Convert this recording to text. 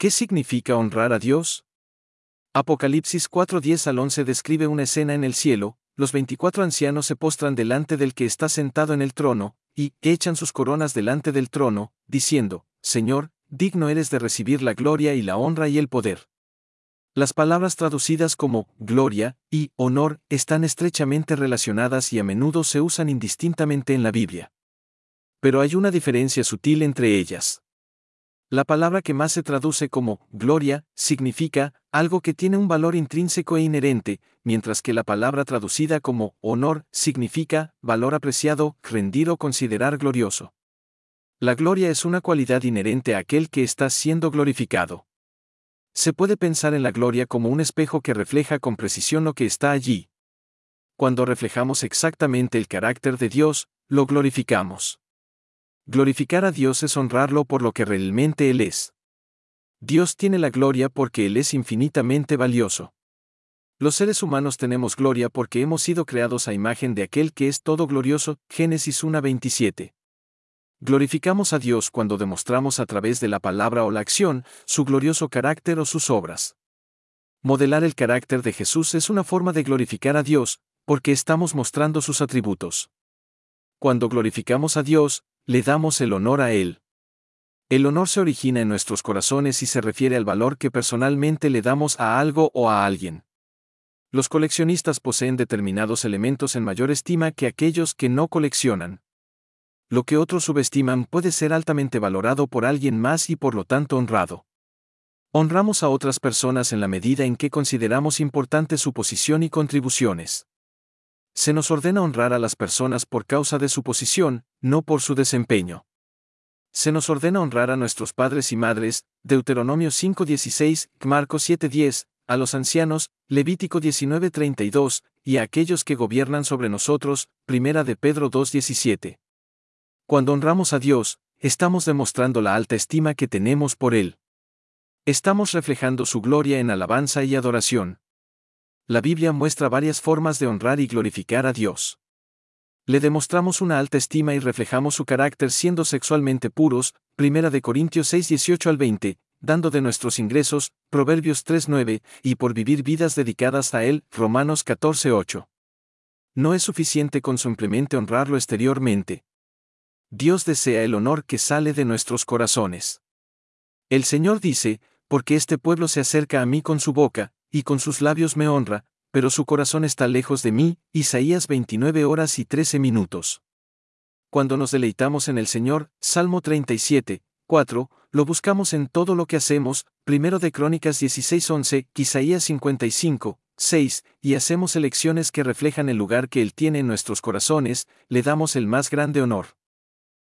¿Qué significa honrar a Dios? Apocalipsis 4:10 al 11 describe una escena en el cielo. Los 24 ancianos se postran delante del que está sentado en el trono, y echan sus coronas delante del trono, diciendo: Señor, digno eres de recibir la gloria y la honra y el poder. Las palabras traducidas como gloria y honor están estrechamente relacionadas y a menudo se usan indistintamente en la Biblia. Pero hay una diferencia sutil entre ellas. La palabra que más se traduce como gloria significa algo que tiene un valor intrínseco e inherente, mientras que la palabra traducida como honor significa valor apreciado, rendir o considerar glorioso. La gloria es una cualidad inherente a aquel que está siendo glorificado. Se puede pensar en la gloria como un espejo que refleja con precisión lo que está allí. Cuando reflejamos exactamente el carácter de Dios, lo glorificamos. Glorificar a Dios es honrarlo por lo que realmente Él es. Dios tiene la gloria porque Él es infinitamente valioso. Los seres humanos tenemos gloria porque hemos sido creados a imagen de aquel que es todo glorioso, Génesis 1:27. Glorificamos a Dios cuando demostramos a través de la palabra o la acción, su glorioso carácter o sus obras. Modelar el carácter de Jesús es una forma de glorificar a Dios, porque estamos mostrando sus atributos. Cuando glorificamos a Dios, le damos el honor a Él. El honor se origina en nuestros corazones y se refiere al valor que personalmente le damos a algo o a alguien. Los coleccionistas poseen determinados elementos en mayor estima que aquellos que no coleccionan. Lo que otros subestiman puede ser altamente valorado por alguien más y por lo tanto honrado. Honramos a otras personas en la medida en que consideramos importante su posición y contribuciones. Se nos ordena honrar a las personas por causa de su posición, no por su desempeño. Se nos ordena honrar a nuestros padres y madres, Deuteronomio 5:16, Marcos 7:10, a los ancianos, Levítico 19:32, y a aquellos que gobiernan sobre nosotros, Primera de Pedro 2:17. Cuando honramos a Dios, estamos demostrando la alta estima que tenemos por Él. Estamos reflejando su gloria en alabanza y adoración. La Biblia muestra varias formas de honrar y glorificar a Dios. Le demostramos una alta estima y reflejamos su carácter siendo sexualmente puros, 1 Corintios 6:18 al 20, dando de nuestros ingresos, Proverbios 3:9, y por vivir vidas dedicadas a Él, Romanos 14:8. No es suficiente con simplemente honrarlo exteriormente. Dios desea el honor que sale de nuestros corazones. El Señor dice: porque este pueblo se acerca a mí con su boca, y con sus labios me honra, pero su corazón está lejos de mí. Isaías 29:13. Cuando nos deleitamos en el Señor, Salmo 37:4, lo buscamos en todo lo que hacemos, 1 de Crónicas 16:11, Isaías 55:6, y hacemos elecciones que reflejan el lugar que Él tiene en nuestros corazones, le damos el más grande honor.